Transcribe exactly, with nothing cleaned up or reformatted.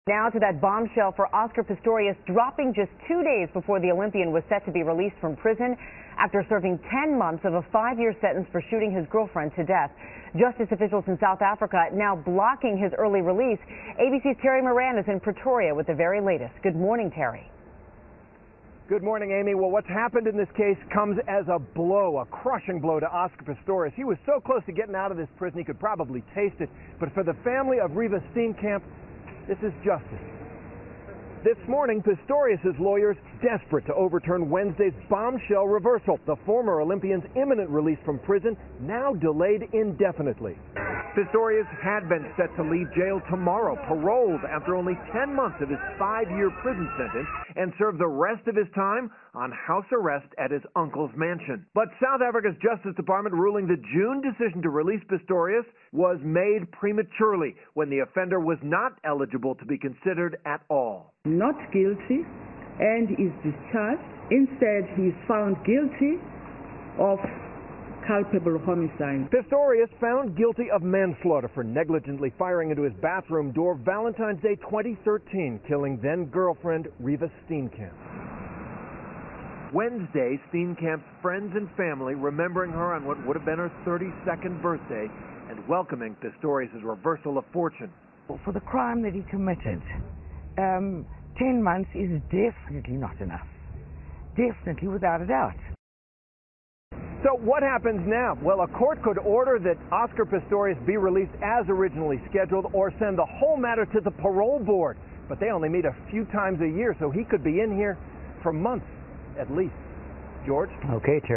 Now to that bombshell for Oscar Pistorius, dropping just two days before the Olympian was set to be released from prison after serving ten months of a five-year sentence for shooting his girlfriend to death. Justice officials in South Africa now blocking his early release. A B C's Terry Moran is in Pretoria with the very latest. Good morning, Terry. Good morning, Amy. Well, what's happened in this case comes as a blow, a crushing blow to Oscar Pistorius. He was so close to getting out of this prison he could probably taste it. But for the family of Reeva Steenkamp, this is justice. This morning, Pistorius' lawyers desperate to overturn Wednesday's bombshell reversal. The former Olympian's imminent release from prison now delayed indefinitely. Pistorius had been set to leave jail tomorrow, paroled after only ten months of his five-year prison sentence, and serve the rest of his time on house arrest at his uncle's mansion. But South Africa's Justice Department ruling the June decision to release Pistorius was made prematurely when the offender was not eligible to be considered at all. Not guilty and is discharged. Instead, he is found guilty of culpable homicide. Pistorius found guilty of manslaughter for negligently firing into his bathroom door Valentine's Day twenty thirteen, killing then-girlfriend Reeva Steenkamp. Wednesday, Steenkamp's friends and family remembering her on what would have been her thirty-second birthday and welcoming Pistorius' reversal of fortune. For the crime that he committed, um, ten months is definitely not enough. Definitely, without a doubt. So what happens now? Well, a court could order that Oscar Pistorius be released as originally scheduled or send the whole matter to the parole board. But they only meet a few times a year, so he could be in here for months at least. George? Okay, Terry.